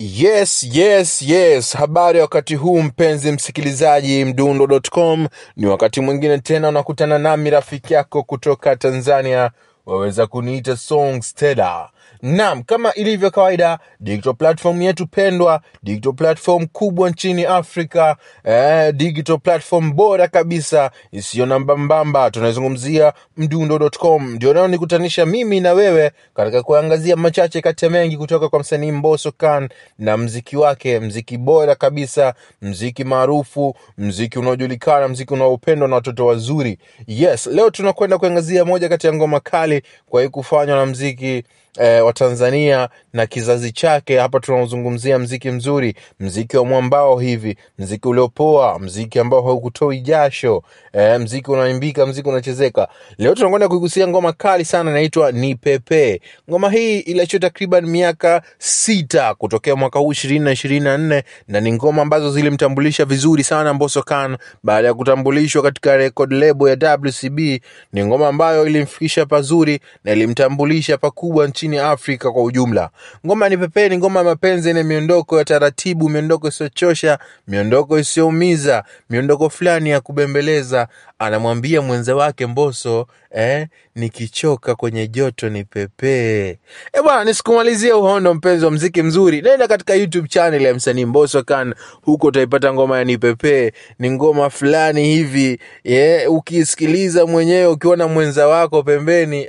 Yes. Habari wakati huu mpenzi msikilizaji mdundo.com. Ni wakati mwingine tena unakutana nami rafiki yako kutoka Tanzania. Waweza kuniita Songstella. Naam, kama ilivyo kawaida, digital platform yetu pendwa, digital platform kubwa nchini Afrika, digital platform bora kabisa, isiyo na mbambamba. Tunazungumzia mdundo.com. Ndio leo nikutanisha mimi na wewe katika kuangazia machache kati ya mengi kutoka kwa msanii Mbosso Khan na mziki wake, mziki bora kabisa, mziki maarufu, mziki unaojulikana, mziki unaopendwa na watoto wazuri. Yes, leo tunakwenda kuangazia moja kati ya ngoma kali kwa hii kufanywa na mziki wa Tanzania na kizazi chake. Hapa tunazungumzia mziki mzuri, mziki wa mwambao hivi, mziki uliopoa, mziki ambao haukutoi jasho, mziki unaimbika, mziki unachezeka. Leo tunakwenda kuigusia ngoma kali sana inaitwa Ni Pepe. Ngoma hii iliachwa takriban miaka 6 kutokea mwaka huu 2024 na ni ngoma ambazo zilimtambulisha vizuri sana Mbosso Khan baada ya kutambulishwa katika record label ya WCB. Ni ngoma ambayo ilimfikisha pazuri na ilimtambulisha pakubwa nchini Afrika kwa ujumla. Ngoma Ni Pepe ni ngoma ya mapenzi yenye miondoko ya taratibu, miondoko isiyochosha, miondoko isiyoumiza, miondoko fulani ya kubembeleza. Anamwambia mwenza wake Mbosso, nikichoka kwenye joto ni pepe. Bwana, nisikumalizie uhondo mpenzi wa mziki mzuri. Nenda katika YouTube channel ya msanii Mbosso Khan, huko utaipata ngoma ya Ni Pepe. Ni ngoma fulani hivi, ukisikiliza mwenyewe ukiona mwenza wako pembeni,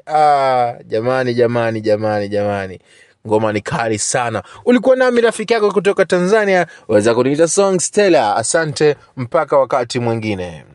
jamani. Ngoma ni kali sana. Ulikuwa nami rafiki yako kutoka Tanzania, waweza kuniita Songstella. Asante, mpaka wakati mwingine.